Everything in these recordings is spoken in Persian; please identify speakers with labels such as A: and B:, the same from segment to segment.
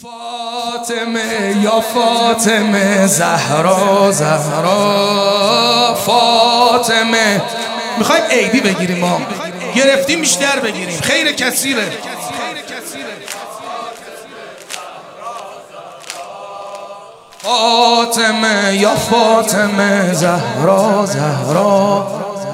A: فاطمه یا فاطمه، زهرا زهرا فاطمه. میخوایم عیدی بگیریم، ما گرفتیم بیشتر بگیریم، خیر کثیره. فاطمه یا فاطمه، زهرا زهرا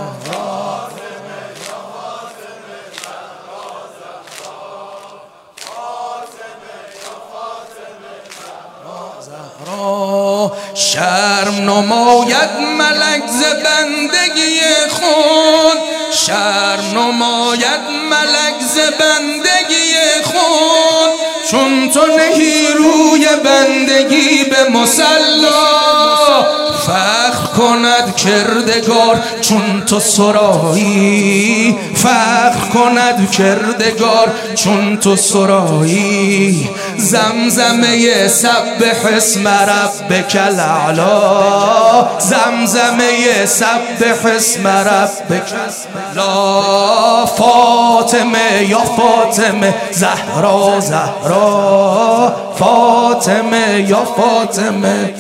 A: شرم نماید ملک ز بندگی خود، شرم نماید ملک ز بندگی خود، چون تو نهی روی بندگی به مصلا. فخر کند کردگار چون تو سرایی، فخر کند کردگار چون تو سرایی. زمزمه سبح اسم ربک الاعلی، زمزمه سبح اسم ربک الاعلی. فاطمه یا فاطمه، زهرا زهرا فاطمه یا فاطمه،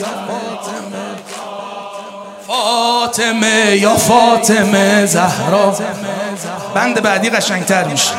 A: فاطمه یا فاطمه زهرا. بند بعدی قشنگتر میشه.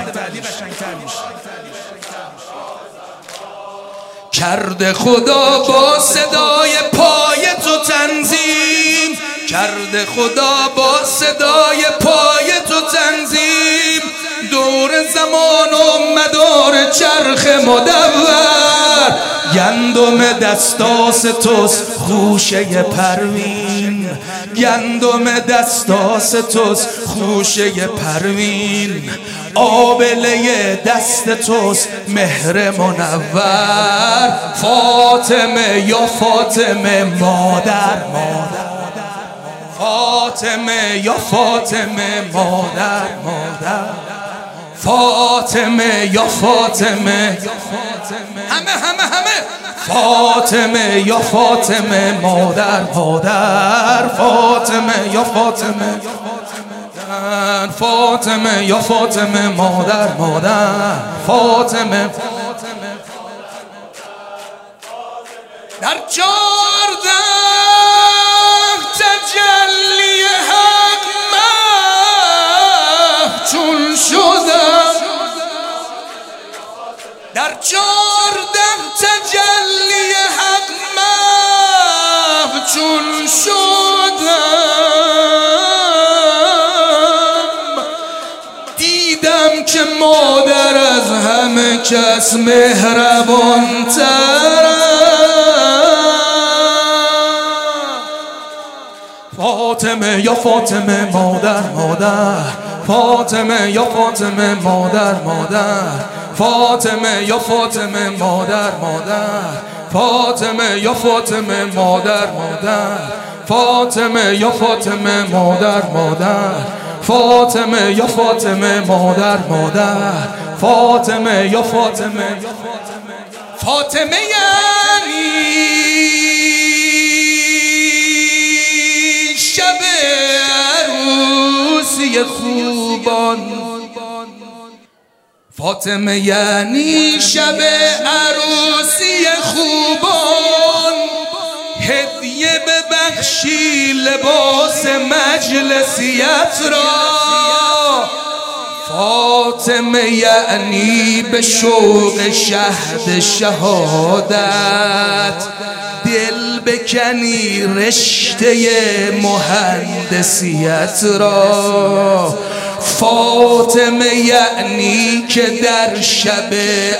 A: کرده خدا با صدای پای تو تنظیم، کرده خدا با صدای پای تو تنظیم. دور زمان و مدار چرخ مدور، گندم دستاس توست خوشه پروین، گندم دستاس توست خوشه پروین. آبله دست توست مهر منور. فاطمه یا فاطمه، مادر مادر، فاطمه یا فاطمه، مادر مادر، فاطمه یا فاطمه، همه همه همه. فاطمه یا فاطمه، مادر مادر، فاطمه یا فاطمه، فاطمه یا فاطمه، مادر مادر، فاطمه. در 14 تجلی حق محچون شدم، در 14 تجلی حق محچون شدم. دیدم که مادر از همه کس مهربان تر. فاطمه یا فاطمه، مادر مادر، فاطمه یا فاطمه، مادر مادر، فاطمه یا فاطمه، مادر مادر، فاطمه یا فاطمه، مادر مادر، فاطمه یا فاطمه، مادر مادر، فاطمه یا فاطمه، مادر مادر، فاطمه یا فاطمه. فاطمه یعنی شب عروسی خوبان، فاطمه یعنی شب عروسی خوبان. هدیه ببخشی لباس مجلسیت را. فاطمه یعنی به شوق شهد شهادت دل بکنی رشته مهندسیت را. فاطمه یعنی که در شب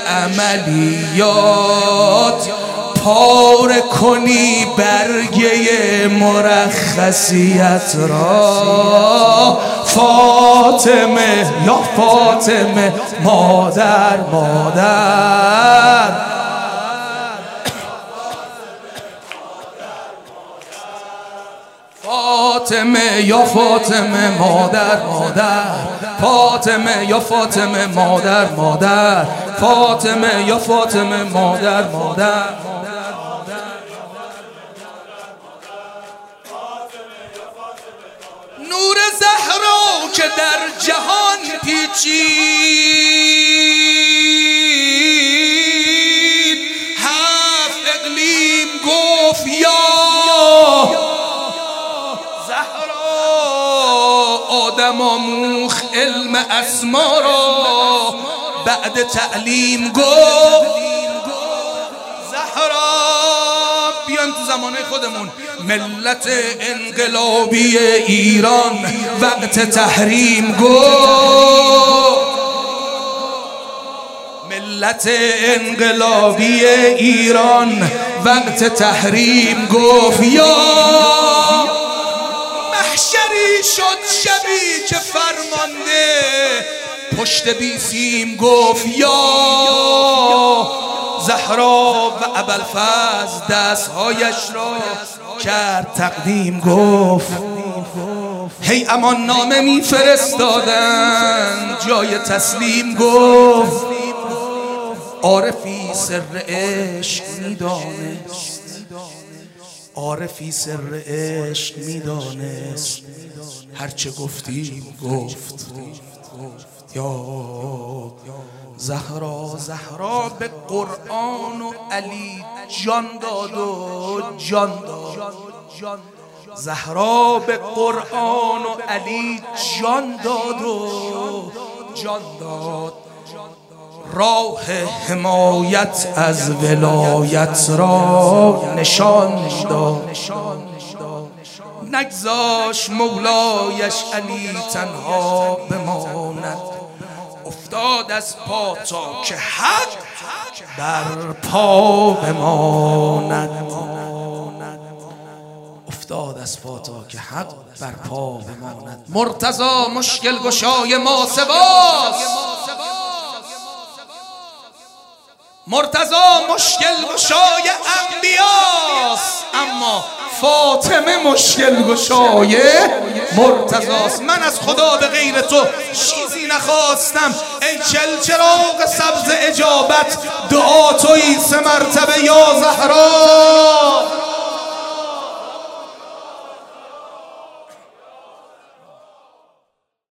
A: عملیات پاره کنی برگه مرخصیت را. فاطمه یا فاطمه، مادر مادر، فاطمه یا فاطمه، مادر مادر، فاطمه یا فاطمه، مادر مادر، فاطمه یا فاطمه، مادر مادر. نور زهرا که در جهان پیچید، آدم آموخ علم اسما را بعد تعلیم گفت زهرا. بیان تو زمانه خودمون ملت انقلابی ایران وقت تحریم گفت، ملت انقلابی ایران وقت تحریم گفت. یا محشری شد شبی که فرمانده پشت بی سیم گفت یا زهرا و ابوالفضل دستهایش را کرد تقدیم گفت هی امان نامه می فرستادن جای تسلیم گفت عارفی سر عشق می دانست، عارفی سر عشق می دانست هرچه گفتیم گفت. یا زهرا، زهرا به قرآن و علی جان داد و جان داد، زهرا به قرآن و علی جان داد و جان داد. راه حمایت از ولایت را نشان داد، نگذاش مولایش علی تنها بماند. افتاد از پا تا که حق بر پا بماند، افتاد از پا تا که حق بر پا بماند. مرتضی مشکل گشای ما سواست، مرتضی مشکل گشای انبیاست، اما فاطمه مشکل گشای مرتضاست. من از خدا به غیر تو چیزی نخواستم ای چلچراغ سبز اجابت، دعا تویی 3 مرتبه یا زهرا.